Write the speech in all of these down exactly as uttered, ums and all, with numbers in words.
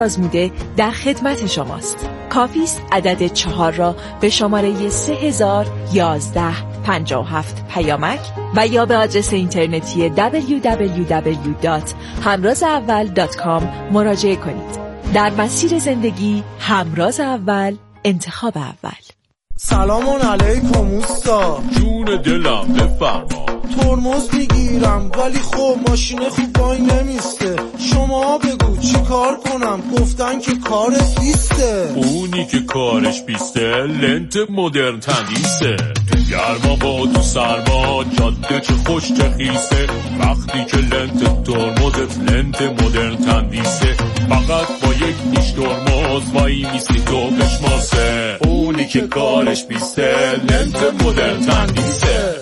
آزموده در خدمت شماست. کافی است عدد چهار را به شماره سه هزار و یازده پنجاه و هفت پیامک و یا به آدرس اینترنتی دبلیو دبلیو دبلیو دات همراز اول دات کام مراجعه کنید. در مسیر زندگی همراز اول، انتخاب اول. سلام علیکم اوستا. جون دلم بفرما. ترمز میگیرم ولی خب ماشین خوب وای نمیسته. شما بگو چی کار کنم؟ گفتن که کارت بیسته. اونی که کارش بیسته لنت مدرن تندیسه. گرما با تو سرما جاده چه خوش چه خیسه. وقتی که لنت ترمزت لنت مدرن تندیسه. فقط با یک نیش ترمز وای میستی تو بشماسه. اونی که کارش بیسته لنت مدرن تندیسه.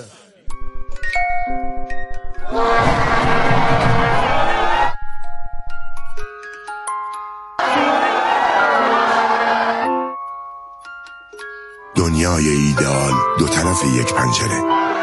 دنیای ایدئال دو طرف یک پنجره.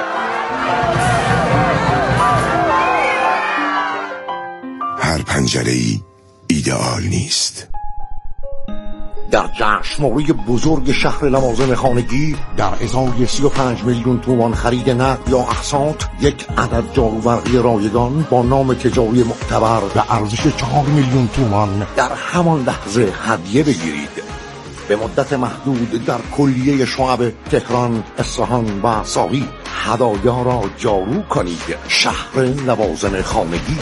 هر پنجره‌ای ایدئال نیست. در جشنواره بزرگ شهر لوازم خانگی در ازای سی و پنج میلیون تومان خرید نقد یا اقساط یک عدد جاروبرقی رایگان با نام تجاری معتبر به ارزش چهار میلیون تومان در همان لحظه هدیه بگیرید. به مدت محدود در کلیه شعب تهران، اصفهان و ساقی هدایا را جارو کنید. شهر لوازم خانگی.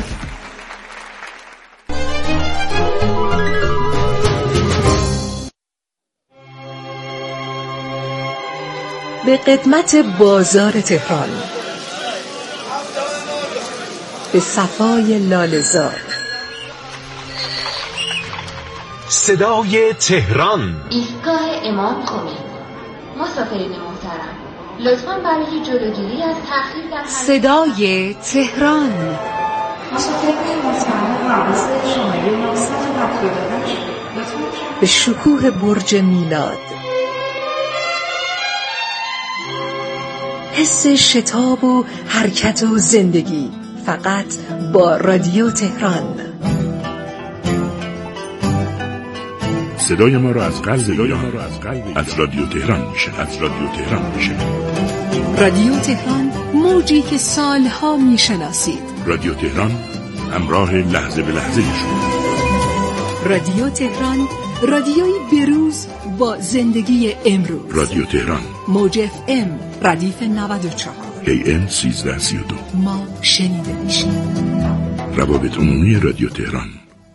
به قدمت بازار تهران، به صفای لاله‌زار، صدای تهران. ایستگاه امام خمینی. مسافرین محترم، لطفاً برای جلوگیری از تأخیر در صدای تهران. مسافرین محترم حواس شماره نهصد و هفتاد و هشت به شکوه برج میلاد، حس شتاب و حرکت و زندگی فقط با رادیو تهران. صدای ما را از قلب ایران از رادیو تهران میشه از رادیو تهران میشه رادیو تهران، موجی که سالها میشناسید. رادیو تهران، همراه لحظه به لحظه شما. رادیو تهران، رادیوی بروز با زندگی امروز. رادیو تهران، موج اف ام ردیف نود و چهار، ای ام سیزده سی و دو. ما شنیده میشیم. روابط عمومی رادیو تهران.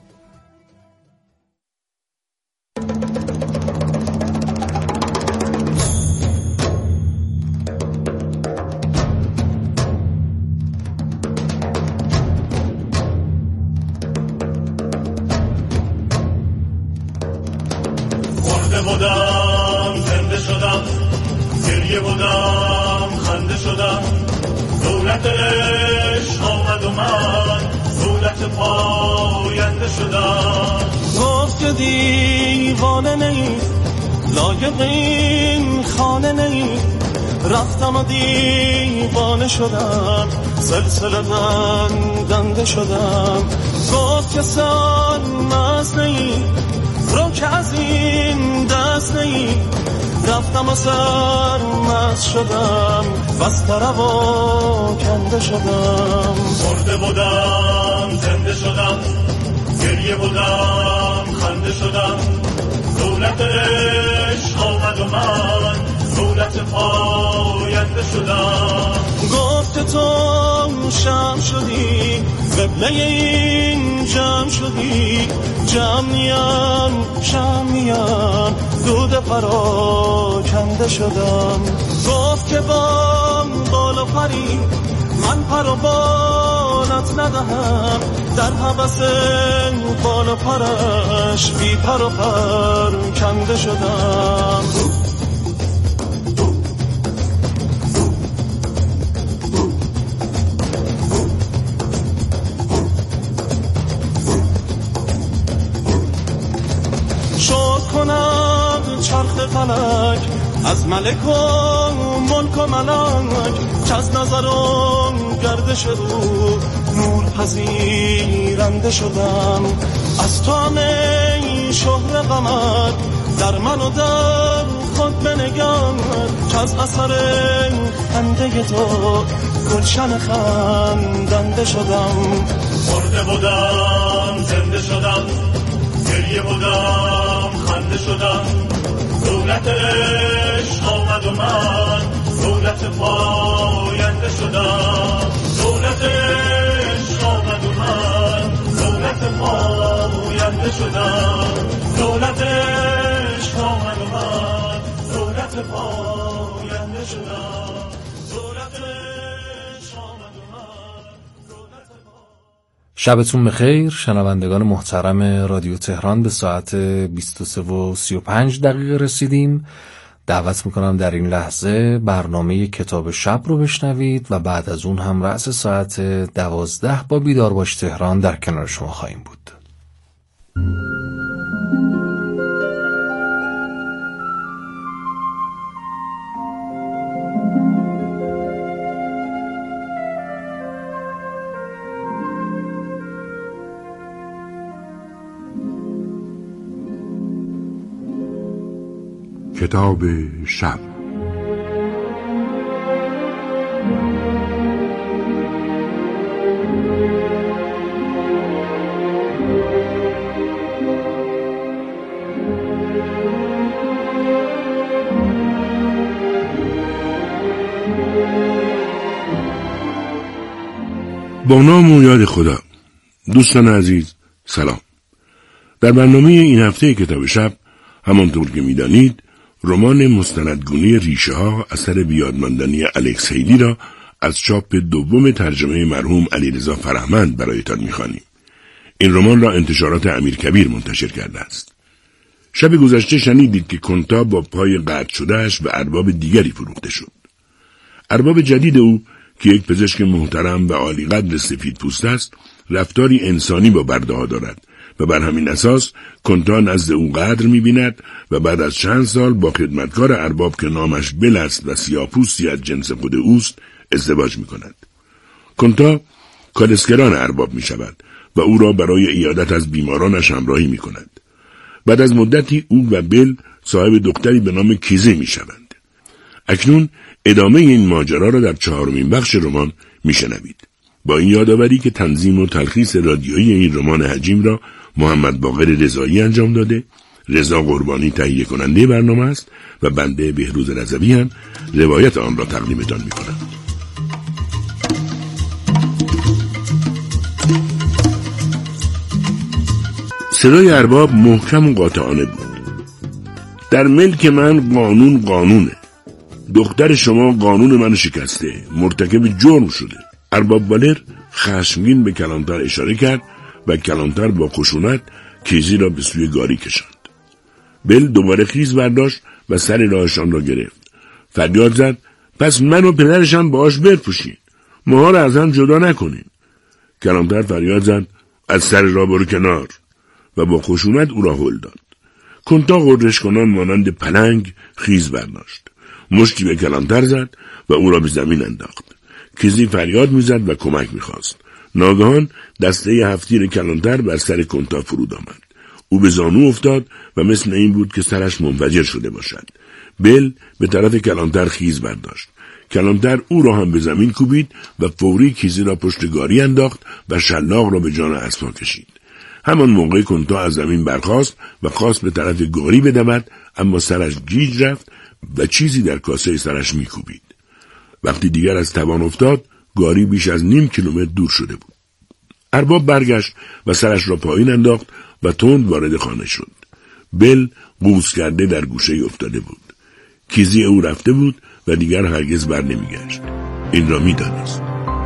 بودم زنده شدم، گریه بودم خنده شدم. دولت عشق آمد و من دولت پاینده شدم. گفت که دیوانه نیست، لایق این خانه نیست. رفتم و دیوانه شدم، سلسله بندنده شدم. گفت که سال مست نیست، رو که از این دست نی. رفتم و سرمست شدم، بسته روا کنده شدم. مرده بودم زنده شدم، گریه بودم خنده شدم. دولت عشق آمد و من دولت پاینده شدم. گفت تو شم شدی، قبله این جمع شدی. جمع نیم شم نیم، دود پراکنده شدم. گفت که بام بال و پری، من پر و بالت ندهم. در حبس بال و پرش بی پر و پر کنده شدم. کنم چرخ فلک از ملک و ملک و ملک، که از نظرم گردش رو نور پذیرنده شدم. از تو همه غمت در من و در خود بنگم که از اثر خنده تو گلشن خندنده شدم. مرده بودم زنده شدم، گریه بودم خنده شدم. دولت عشق آمد و من دولت پاینده شدم. دولت عشق آمد و من دولت پاینده شدم. دولت عشق آمد و من دولت پاینده شدم. دولت عشق آمد و من دولت پاینده. شبتون بخیر شنوندگان محترم رادیو تهران. به ساعت بیست و سه و سی و پنج دقیقه رسیدیم. دعوت میکنم در این لحظه برنامه کتاب شب رو بشنوید و بعد از اون هم رأس ساعت دوازده با بیدار باش تهران در کنار شما خواهیم بود. کتاب شب. با نام و یاد خدا. دوستان عزیز سلام. در برنامه این هفته کتاب شب همانطور که می‌دانید رمان مستندگونه ریشه ها اثر بیادماندنی الکس هیلی را از چاپ دوم ترجمه مرحوم علیرضا فرهمند برایتان می‌خوانیم. این رمان را انتشارات امیرکبیر منتشر کرده است. شب گذشته شنیدید که کنتا با پای قطع شدهش به ارباب دیگری فروخته شد. ارباب جدید او که یک پزشک محترم و عالی قدر سفید پوست است، رفتاری انسانی با برده‌ها دارد و بر همین اساس کنتا نزد او قدر می‌بیند و بعد از چند سال با خدمتکار ارباب که نامش بل است و سیاه‌پوستی از جنس خود اوست ازدواج می‌کند. کنتا کالسکران ارباب می‌شود و او را برای عیادت از بیمارانش همراهی می‌کند. بعد از مدتی او و بل صاحب دختری به نام کیزی می‌شوند. اکنون ادامه این ماجرا را در چهارمین بخش رمان می‌شنوید. با این یادآوری که تنظیم و تلخیص رادیویی این رمان حجیم را محمد باقر رضایی انجام داده، رضا قربانی تهیه کننده برنامه است و بنده بهروز رضوی هم روایت آن را تقدیمتان می‌کنم. صدای ارباب محکم و قاطعانه بود. در ملک من قانون قانونه. دختر شما قانون منو شکسته، مرتکب جرم شده. ارباب والر خشمگین به کلانتر اشاره کرد و کلانتر با خشونت کیزی را به سوی گاری کشاند. بل دوباره خیز برداشت و سر راهشان را گرفت. فریاد زد: پس من و پدرشم باهاش بفروشین، ماها را از هم جدا نکنین. کلانتر فریاد زد: از سر راه برو کنار، و با خشونت او را هل داد. کنتا غرش کنان مانند پلنگ خیز برداشت، مشتی به کلانتر زد و او را به زمین انداخت. کیزی فریاد میزد و کمک میخواست. ناگهان دسته هفتیر کلانتر بر سر کنتا فرود آمد. او به زانو افتاد و مثل این بود که سرش منفجر شده باشد. بل به طرف کلانتر خیز برداشت. کلانتر او را هم به زمین کوبید و فوری کیزی را پشت گاری انداخت و شلاق را به جان اسبا کشید. همان موقع کنتا از زمین برخاست و خواست به طرف گاری بدود، اما سرش گیج رفت و چیزی در کاسه سرش میکوبید. وقتی دیگر از توان افتاد، گاری بیش از نیم کیلومتر دور شده بود. ارباب برگشت و سرش را پایین انداخت و تند وارد خانه شد. بل قوز کرده در گوشه افتاده بود. کیزی او رفته بود و دیگر هرگز بر نمیگشت. این را میدانست.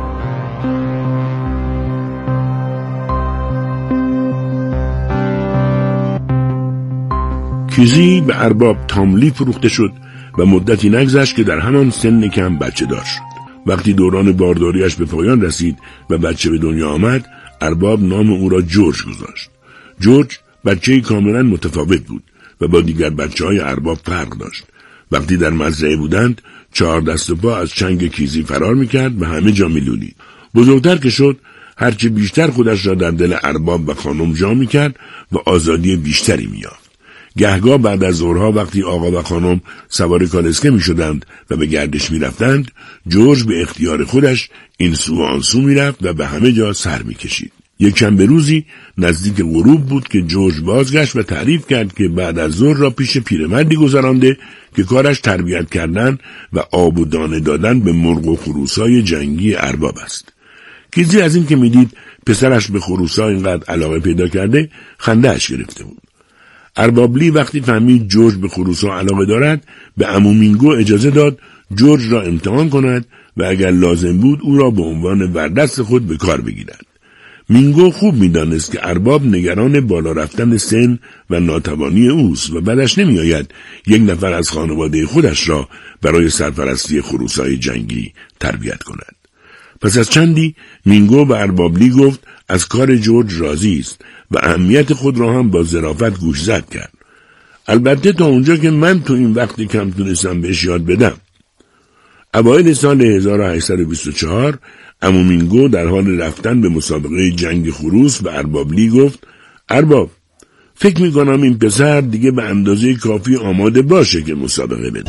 کیزی به ارباب تاملی فروخته شد و مدتی نگذشت که در همان سن کم بچه دار شد. وقتی دوران بارداریش به پایان رسید و بچه به دنیا آمد، ارباب نام او را جورج گذاشت. جورج بچه‌ای کاملا متفاوت بود و با دیگر بچه‌های ارباب فرق داشت. وقتی در مزرعه بودند، چهار دست و پا از چنگ کیزی فرار میکرد و همه جا میلولید. بزرگتر که شد، هرچه بیشتر خودش را در دل ارباب و خانم جا میکرد و آزادی بیشتری میافت. گهگاه بعد از ظهرها وقتی آقا و خانم سوار کالسکه می شدند و به گردش می رفتند، جورج به اختیار خودش این سو و آن سو می رفت و به همه جا سر می کشید. یک شنبه روزی نزدیک غروب بود که جورج بازگشت و تعریف کرد که بعد از ظهر را پیش پیرمردی گذرانده که کارش تربیت کردن و آب و دانه دادن به مرغ و خروسای جنگی ارباب است. کیزی از این که میدید پسرش به خروسا اینقدر علاقه پیدا کرده خنده‌اش گرفته بود. اربابلی وقتی فهمید جورج به خروسا علاقه دارد به عمو مینگو اجازه داد جورج را امتحان کند و اگر لازم بود او را به عنوان وردست خود به کار بگیرد. مینگو خوب می‌دانست که ارباب نگران بالا رفتن سن و ناتوانی اوست و بعدش نمی‌آید یک نفر از خانواده خودش را برای سرپرستی خروسای جنگی تربیت کند. پس از چندی مینگو به اربابلی گفت از کار جورج راضی است و اهمیت خود را هم با ظرافت گوشزد کرد. البته تا اونجا که من تو این وقتی کم تونستم بهش یاد بدم. اوایل سال هزار و هشتصد و بیست و چهار عمو مینگو در حال رفتن به مسابقه جنگ خروس به اربابلی گفت ارباب فکر میکنم این پسر دیگه به اندازه کافی آماده باشه که مسابقه بده.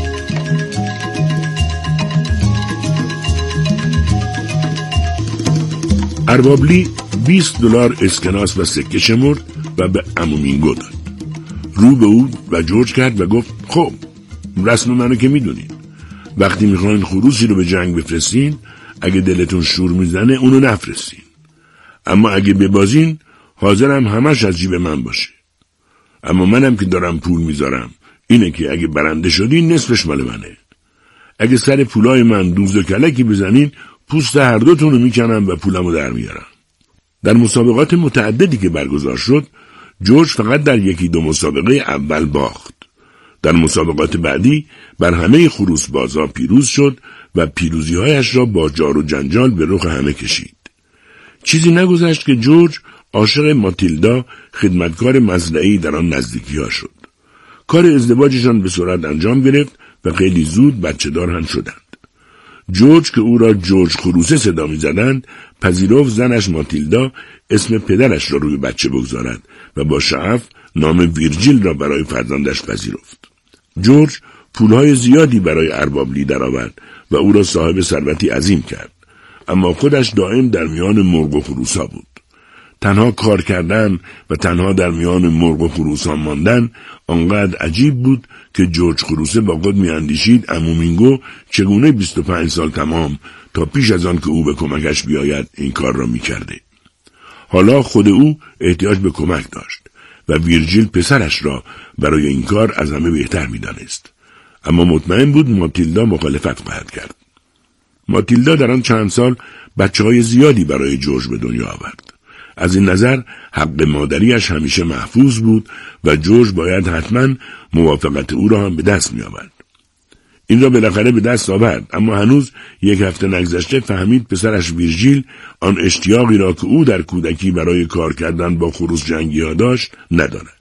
اربابلی بیست دلار اسکناس و سکه شمرد و به عمو مینگو داد. رو به او و جورج کرد و گفت خب رسم منو که میدونین، وقتی میخواین خروسی رو به جنگ بفرستین اگه دلتون شور میزنه اونو نفرستین، اما اگه ببازین حاضرم همش از جیب من باشه. اما منم که دارم پول میذارم اینه که اگه برنده شدین نصفش مال منه. اگه سر پولای من دوز و کلکی بزنین پوست هر دوتون رو میکنم و پولمو در میارم. در مسابقات متعددی که برگزار شد جورج فقط در یکی دو مسابقه اول باخت. در مسابقات بعدی بر همه خروس بازا پیروز شد و پیروزی‌هایش را با جار و جنجال به رخ همه کشید. چیزی نگذشت که جورج عاشق ماتیلدا خدمتکار مزرعه‌ای در آن نزدیکی‌ها شد. کار ازدواجشان به سرعت انجام گرفت و خیلی زود بچه دار هم شدند. جورج که او را جورج خروسه صدا می زدند پذیرفت زنش ماتیلدا اسم پدرش را روی بچه بگذارد و با شعف نام ویرجیل را برای فرزندش پذیرفت. جورج پولهای زیادی برای اربابلی درآورد و او را صاحب ثروتی عظیم کرد، اما خودش دائم در میان مرغ و خروسا بود. تنها کار کردن و تنها در میان مرغ و خروسا ماندن آنقدر عجیب بود که جورج خروسه با خود میاندیشید عمو مینگو چگونه بیست و پنج سال تمام تا پیش از آن که او به کمکش بیاید این کار را میکرده. حالا خود او احتیاج به کمک داشت و ویرجیل پسرش را برای این کار از همه بهتر میدانست، اما مطمئن بود ماتیلدا مخالفت خواهد کرد. ماتیلدا در آن چند سال بچه‌های زیادی برای جورج به دنیا آورد. از این نظر حق مادریش همیشه محفوظ بود و جورج باید حتما موافقت او را هم به دست می آورد. این را بالاخره به دست آورد، اما هنوز یک هفته نگذشته فهمید پسرش ویرجیل آن اشتیاقی را که او در کودکی برای کار کردن با خروس جنگی ها داشت ندارد.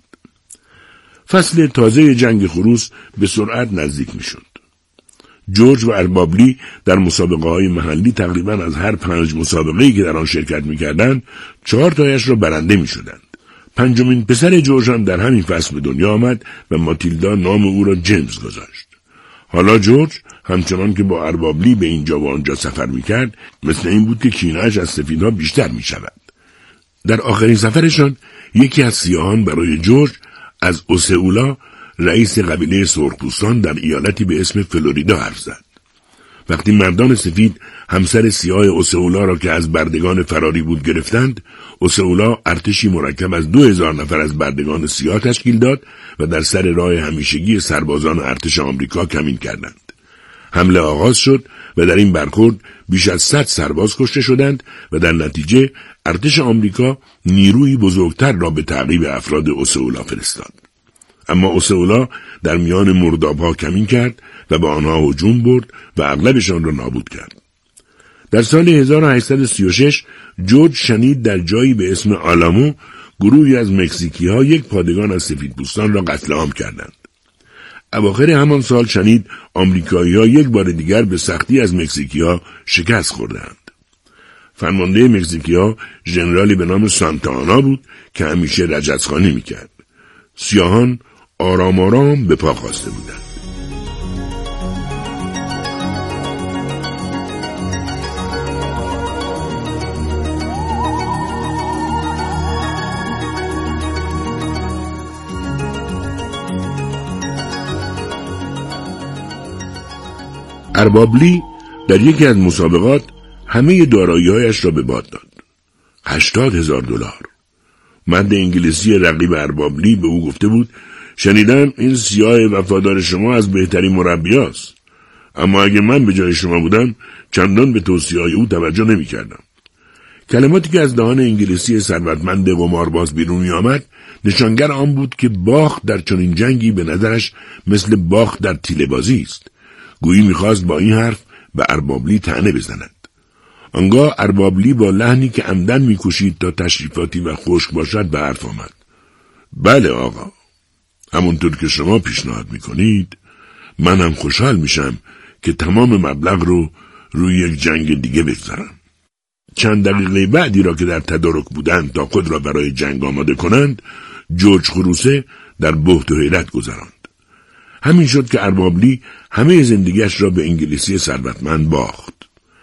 فصل تازه جنگ خروس به سرعت نزدیک می شد. جورج و اربابلی در مسابقه های محلی تقریبا از هر پنج مسابقه‌ای که در آن شرکت می‌کردند چهار تایش را برنده می‌شدند. پنجمین پسر جورج هم در همین فصل به دنیا آمد و ماتیلدا نام او را جیمز گذاشت. حالا جورج همچنان که با اربابلی به اینجا و آنجا سفر می‌کرد مثل این بود که کینه‌اش از سفیدها بیشتر می‌شود. در آخرین سفرشان یکی از سیاهان برای جورج از اوسئولا رئیس قبیله سرخپوستان در ایالتی به اسم فلوریدا حرف زد. وقتی مردان سفید همسر سیاه اوسئولا را که از بردگان فراری بود گرفتند، اوسئولا ارتشی مرکب از دو هزار نفر از بردگان سیاه تشکیل داد و در سر راه همیشگی سربازان ارتش آمریکا کمین کردند. حمله آغاز شد و در این برخورد بیش از صد سرباز کشته شدند و در نتیجه ارتش آمریکا نیروی بزرگتر را به تعقیب افراد اوسئولا فرستاد. اما اوسئولا در میان مرداب‌ها کمین کرد و به آنها هجوم برد و اغلبشان را نابود کرد. در سال هزار و هشتصد و سی و شش جورج شنید در جایی به اسم آلامو گروهی از مکزیکی‌ها یک پادگان از سفیدپوستان را قتل عام کردند. اواخر همان سال شنید آمریکایی‌ها یک بار دیگر به سختی از مکزیکی‌ها شکست خوردند. فرمانده مکزیکی‌ها ژنرالی به نام سانتا آنا بود که همیشه رجزخوانی می‌کرد. سیاهان آرام آرام به پا خاسته بودند. اربابلی در یکی از مسابقات همه دارایی‌هایش را به باد داد. هشتاد هزار دلار. مرد انگلیسی رقیب اربابلی به او گفته بود شنیدم این سیاه وفادار شما از بهترین مربیاست، اما اگه من به جای شما بودم چندان به توصیه‌های او توجه نمی کردم. کلماتی که از دهان انگلیسی ثروتمند قمارباز بیرون می آمد نشانگر آن بود که باخت در چنین جنگی به نظرش مثل باخت در تیله بازی است. گویی می‌خواست با این حرف به اربابلی طعنه بزند. آنگاه اربابلی با لحنی که عمدن می‌کوشید تا تشریفاتی و خشک باشد به حرف آمد. بله آقا، همونطور که شما پیشنهاد می‌کنید منم خوشحال میشم که تمام مبلغ رو روی یک جنگ دیگه بگذارم. چند دقیقه بعدی را که در تدارک بودند تا خود را برای جنگ آماده کنند، جورج خروسه در بهت و حیرت گذراند. همین شد که اربابلی همه زندگیش را به انگلیسی ثروتمند باخت.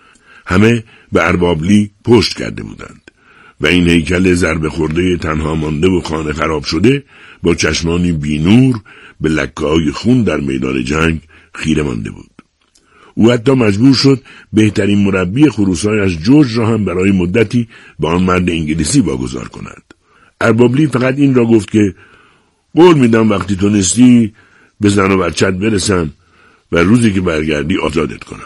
همه به اربابلی پشت کرده بودند و این هیکل ضربه خورده تنها مانده و خانه خراب شده با چشمانی بینور به لکه‌های خون در میدان جنگ خیره مانده بود. او حتی مجبور شد بهترین مربی خروسایش جورج را هم برای مدتی به آن مرد انگلیسی واگذار کند. اربابلی فقط این را گفت که قول میدم وقتی تونستی به زن و بچت برسم و روزی که برگردی آزادت کنم.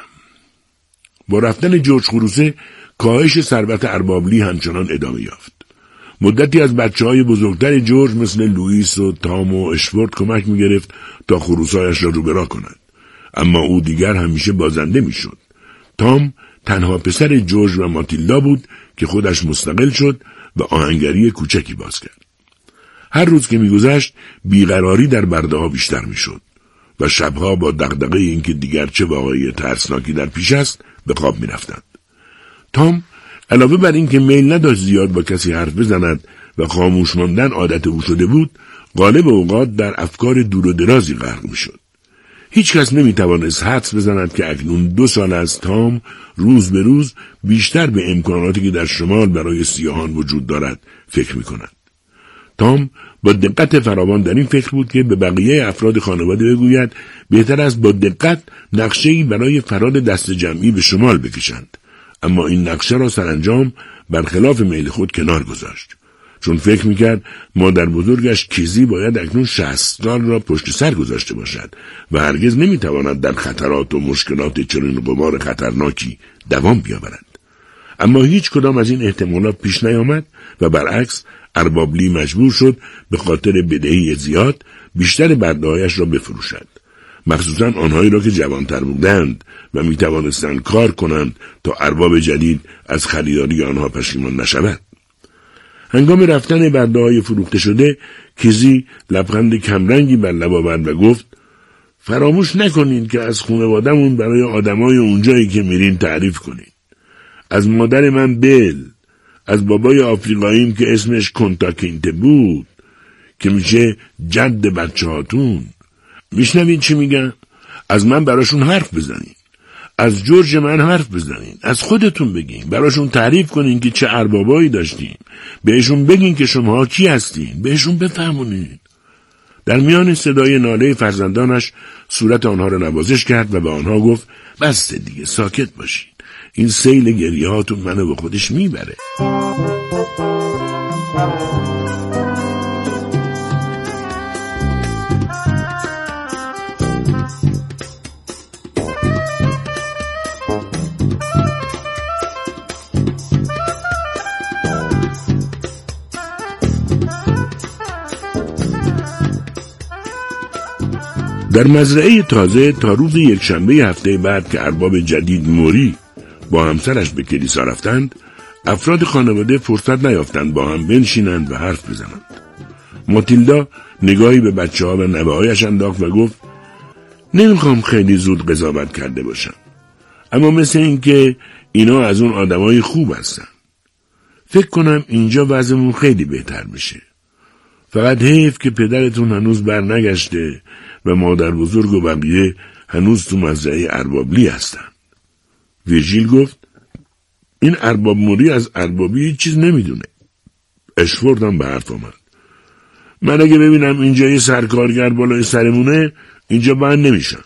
با رفتن جورج خروسه کاهش ثروت اربابلی همچنان ادامه یافت. مدتی از بچه‌های بزرگتر جورج مثل لوئیس و تام و اشفورد کمک می‌گرفت تا خروسایش را روبرا کند، اما او دیگر همیشه بازنده می‌شد. تام تنها پسر جورج و ماتیلدا بود که خودش مستقل شد و آهنگری کوچکی باز کرد. هر روز که می‌گذشت بیقراری در برده‌ها بیشتر می‌شد و شبها با دغدغه اینکه دیگر چه واقعی ترسناکی در پیش است به خواب می‌رفتند. تام علاوه بر اینکه میل نداشت زیاد با کسی حرف بزند و خاموش ماندن عادت او شده بود، غالب اوقات در افکار دور و درازی غرق می‌شد. هیچ کس نمی‌توانست حدس بزند که اکنون دو سال از تام روز به روز بیشتر به امکاناتی که در شمال برای سیاهان وجود دارد فکر می‌کند. تام با دقت فراوان در این فکر بود که به بقیه افراد خانواده بگوید بهتر است با دقت نقشه‌ای برای فرار دست جمعی به شمال بکشند، اما این نقشه را سرانجام برخلاف میل خود کنار گذاشت، چون فکر میکرد مادر بزرگش کیزی باید اکنون شصت سال را پشت سر گذاشته باشد و هرگز نمیتواند در خطرات و مشکلات چنین قمار خطرناکی دوام بیاورد. اما هیچ کدام از این احتمالات پیش نیامد و برعکس اربابلی مجبور شد به خاطر بدهی زیاد بیشتر برده‌هایش را بفروشد، مخصوصا آنهایی را که جوانتر بودند و می توانستند کار کنند تا ارباب جدید از خریداری آنها پشیمان نشود. هنگام رفتن برده‌های فروخته شده، کیزی لبخند کمرنگی بر لب آورد و گفت فراموش نکنین که از خانواده‌مون برای آدمای اونجایی که میرین تعریف کنین. از مادر من بل، از بابای آفریقاییم که اسمش کنتاکینته بود که میشه جد بچه هاتون. میشنوین چی میگن؟ از من براشون حرف بزنین، از جورج من حرف بزنین، از خودتون بگین، براشون تعریف کنین که چه اربابایی داشتین، بهشون بگین که شما کی هستین، بهشون بفهمونین. در میان صدای ناله فرزندانش صورت آنها را نوازش کرد و به آنها گفت بسته دیگه، ساکت باشین، این سیل گریه هاتون منو به خودش میبره. در مزرعه تازه تا روز یکشنبه هفته بعد که ارباب جدید موری با همسرش به کلیسا رفتند، افراد خانواده فرصت نیافتند با هم بنشینند و حرف بزنند. ماتیلدا نگاهی به بچه ها و نوه هایش انداخت و گفت نمیخوام خیلی زود قضاوت کرده باشم، اما مثل این که اینا از اون آدمای خوب هستن. فکر کنم اینجا وضعمون خیلی بهتر میشه. فقط حیف که پدرتون هنوز بر نگشته و مادر بزرگ و بقیه هنوز تو مزرعه اربابلی هستن. ویرژیل گفت این ارباب موری از اربابی هیچ چیز نمیدونه. اشفورد هم به حرف آمد. من اگه ببینم اینجا یه سرکارگر بالای سرمونه اینجا بند نمیشم.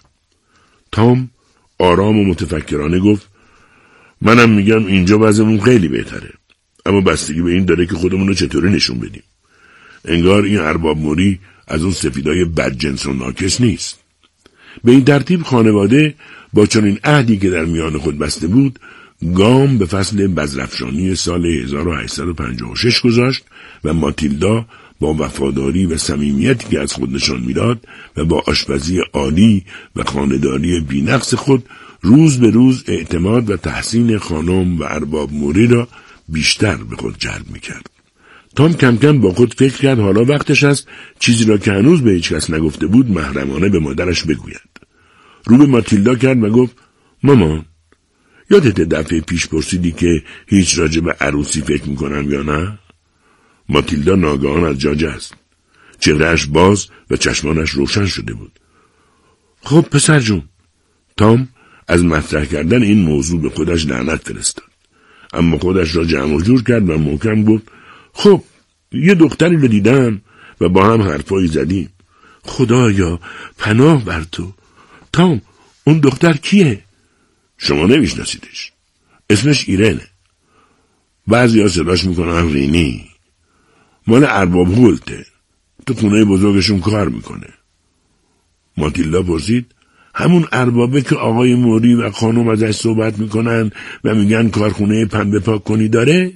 تام آرام و متفکرانه گفت منم میگم اینجا وضعمون خیلی بهتره، اما بستگی به این داره که خودمون رو چطوری نشون بدیم. انگار این ارباب موری از اون سفیدای بدجنس و ناکس نیست. به این ترتیب خانواده با چنین عهدی که در میان خود بسته بود گام به فصل بزرفشانی سال هزار و هشتصد و پنجاه و شش گذاشت و ماتیلدا با وفاداری و صمیمیتی که از خود نشان میداد و با آشپزی عالی و خانه‌داری بی‌نقص خود روز به روز اعتماد و تحسین خانم و ارباب موری را بیشتر به خود جلب میکرد. تام کم کم با خود فکر کرد حالا وقتش است چیزی را که هنوز به هیچ کس نگفته بود محرمانه به مادرش بگوید. رو به ماتیلدا کرد و گفت مامان، یادت دفعه پیش پرسیدی که هیچ راجع به عروسی فکر میکنم یا نه؟ ماتیلدا ناگهان از جا جست. چهرهش باز و چشمانش روشن شده بود. خب پسر جون. تام از مطرح کردن این موضوع به خودش لعنت فرستاد، اما خودش را جمع و جور کرد و محکم گفت خب یه دختری رو دیدم و با هم حرفایی زدیم. خدایا پناه بر تو. تام اون دختر کیه؟ شما نمیشناسیدش. اسمش ایرنه. بعضی ها صداش میکنن رینی. مال ارباب هولته. تو خونه بزرگشون کار میکنه. ماتیلدا پرسید همون اربابه که آقای موری و خانم ازش صحبت میکنن و میگن کارخونه پنبه پاک کنی داره؟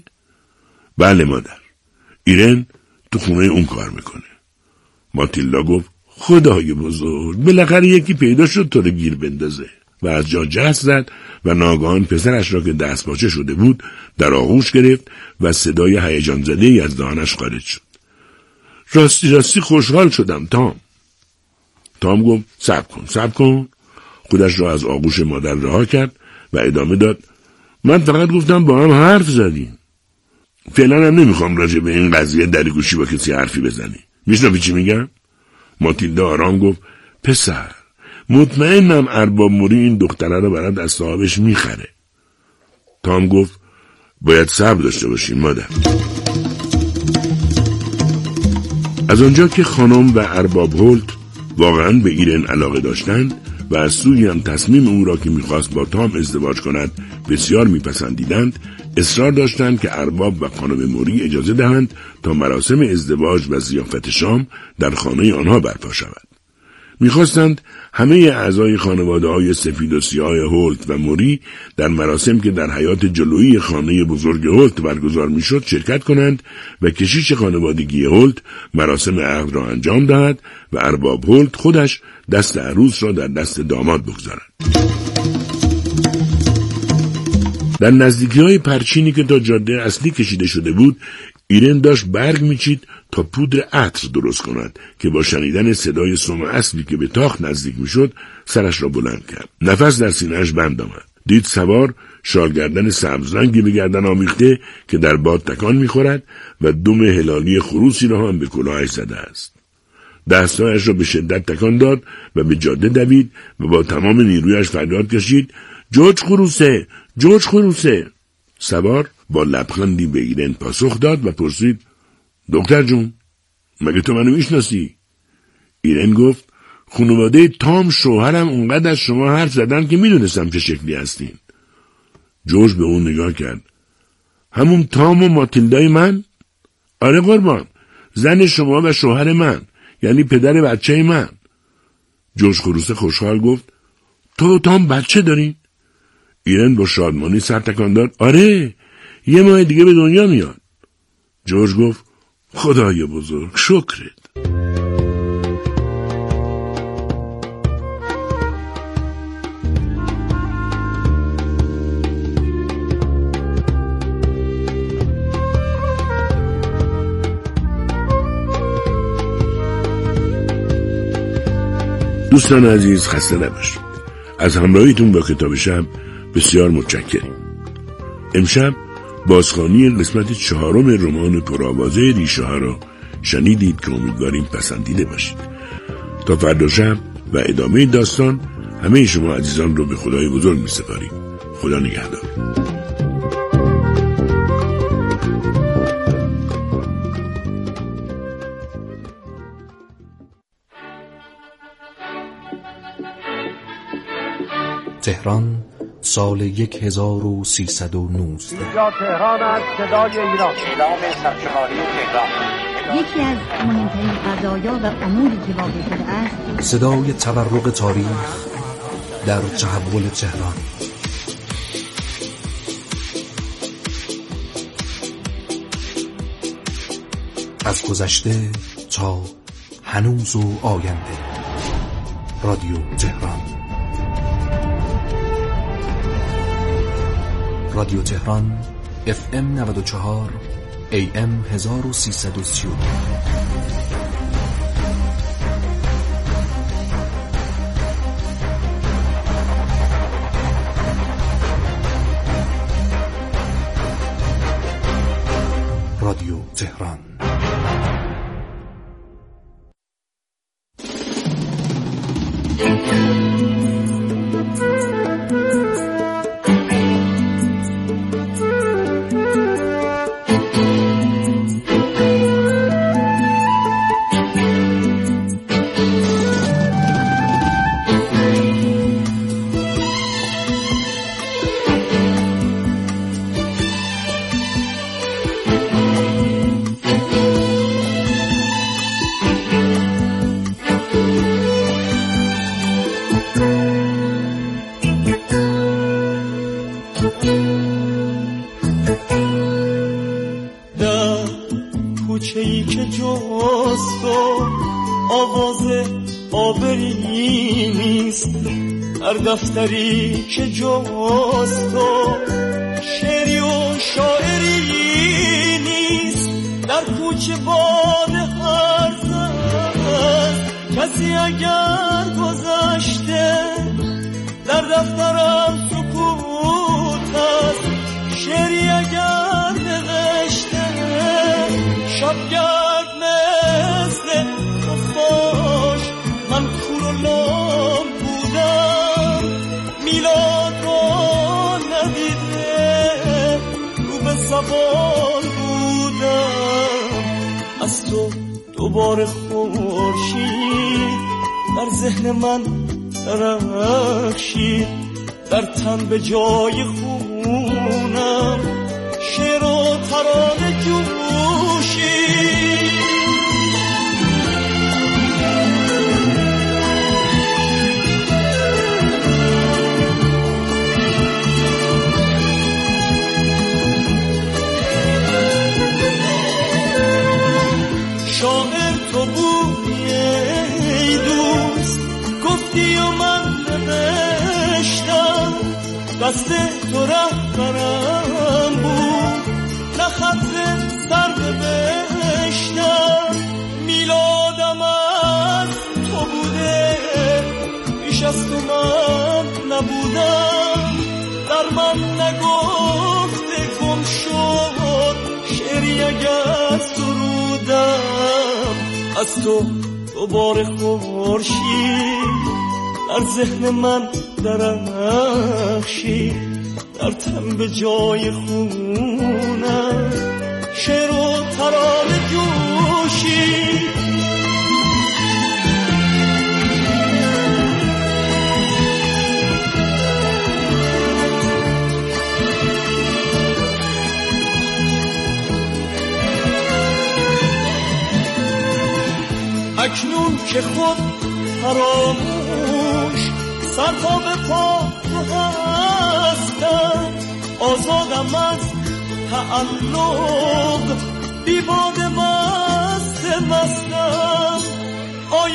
بله مادر. ایرن تو خونه اون کار میکنه. ماتیلدا گفت خدای بزرگ، بالاخره یکی پیدا شد تو رو گیر بندازه. و از جا جست زد و ناگهان پسرش را که دست پاچه شده بود در آغوش گرفت و صدای هیجان زده‌ای از دهانش خارج شد. راستی راستی خوشحال شدم تام. تام گفت صبر کن صبر کن. خودش را از آغوش مادر رها کرد و ادامه داد من فقط گفتم با هم حرف زدیم. فعلا هم نمیخوام راجع به این قضیه در گوشی با کسی حرفی بزنی. میشنوی چی میگم؟ ماتیلدا آرام گفت پسر، مطمئنم ارباب موری این دختره رو برات از صاحبش میخره. تام گفت باید صبر داشته باشیم مادر. از آنجا که خانم و ارباب هولت واقعا به ایرن علاقه داشتند و از سوی هم تصمیم او را که میخواست با تام ازدواج کند بسیار میپسندیدند، اصرار داشتند که ارباب و خانم موری اجازه دهند تا مراسم ازدواج و ضیافت شام در خانه آنها برپا شود. میخواستند همه اعضای خانواده های سفید و سیاه هولت و موری در مراسم که در حیاط جلویی خانه بزرگ هولت برگزار میشد شرکت کنند و کشیش خانوادگی هولت مراسم عقد را انجام دهد و ارباب هولت خودش دست عروس را در دست داماد بگذارد. در نزدیکی های پرچینی که تا جاده اصلی کشیده شده بود، ایرن داشت برگ میچید تا پودر عطر درست کند که با شنیدن صدای سم اسبی که به تاخت نزدیک میشد سرش را بلند کرد. نفس در سینه‌اش بند آمد. دید سوار شالگردن سبز رنگی به گردن آمیخته که در باد تکان میخورد و دم هلالی خروسی را هم به کلاهش زده است. دستایش را به شدت تکان داد و به جاده دوید و با تمام نیرویش فریاد کشید جورج خروسه، جورج خروسه. سوار با لبخندی به ایرن پاسخ داد و پرسید دکتر جون، مگه تو منو میشناسی؟ ایرن گفت خانواده تام شوهرم اونقدر از شما حرف زدن که میدونستم چه شکلی هستین. جورج به اون نگاه کرد. همون تام و ماتیلدای من؟ آره قربان، زن شما و شوهر من، یعنی پدر بچه من. جورج خروسه خوشحال گفت تو و تام بچه دارین؟ ایرن با شادمانی سر تکان داد. آره، یه ماه دیگه به دنیا میاد. جورج گفت خدای بزرگ، شکرت. دوستان عزیز خسته نباشید. از همراهیتون با کتاب شب بسیار متشکریم. امشب بازخوانی قسمت چهارم رمان پرآوازه ریشه ها را شنیدید که امیدواریم پسندیده باشید. تا فردا شب و ادامه داستان همه شما عزیزان رو به خدای بزرگ می سپاریم. خدا نگهدار. تهران سال یک هزار و سیصد و نوزده. اینجا تهران است، صدای ایران. اعلام سرشماری تهران. یکی از مهمترین قضایا و اموری که واقع شده است صدای تورق تاریخ در تحول تهران. از گذشته تا هنوز و آینده. رادیو تهران. رادیو تهران اف ام نود و چهار ای ام هزار و سیصد و سی و دو. رادیو تهران. کوچه‌ای که جست و آواز آبری نیست، هر دفتری که جست و شعری و شاعری نیست، در کوچه باد هرز است، کسی اگر گذشته در دفترم سکوت است، شعری اگر نوشته شبگرد مثل خفاش، من کور و لام بودم، میلاد را ندیده رو به زبان بودم، از تو دوباره خورشید در ذهن من درخشید، در تن به جای خونم شعر و ترانه جوشید. شاعر تو بودی ای دوست، گفتی و من نوشتم، دست تو رهبرم بود، نه خط سر نوشتم، میلادم از تو بوده، پیش از تو من نبودم، در من نگفته گم شد، شعری اگر سرودم، از تو دوباره خورشید در ذهن من درخشید، در تن به جای خونم شعر و ترانه جوشید. اکنون که خود فراموش سر تا به پا تو هستم، آزادم از تعلق، بی باد مست مستم،